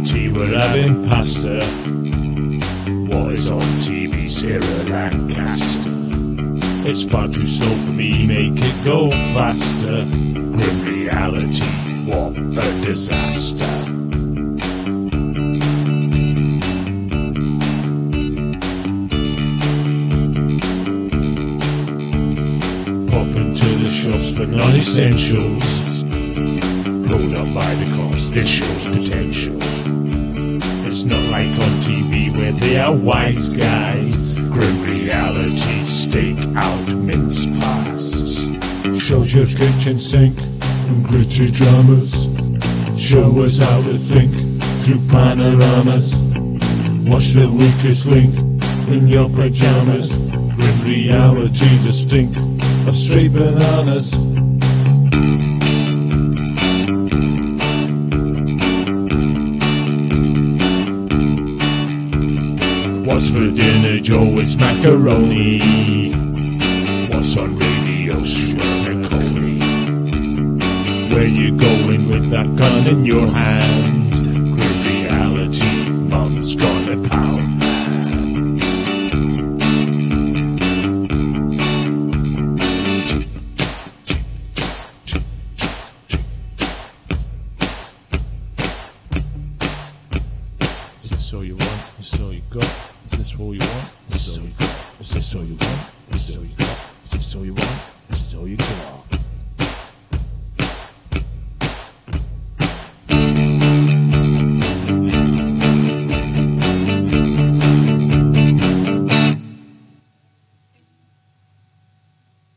reality, we're having pasta. What is on TV, Sarah Lancaster? It's far too slow for me, make it go faster. Grim reality, what a disaster. Pop into the shops for non-essentials. Pulled up by the cops, this shows potential. It's not like on TV where they are wise guys. Grim reality, steak out mince pies. Shows your kitchen sink and gritty dramas. Show us how to think through panoramas. Watch the weakest link in your pajamas. Grim reality, the stink of straight bananas. What's for dinner, Joe? It's macaroni. What's on radio? Sean Connery. Where you going with that gun in your hand? Grim reality, Mum's gonna pound man. Is this all you want? Is this all you got? Is this all you want? Is this all you got? Is this all you want? Is this all you got? Is this all you want? Is this all you got?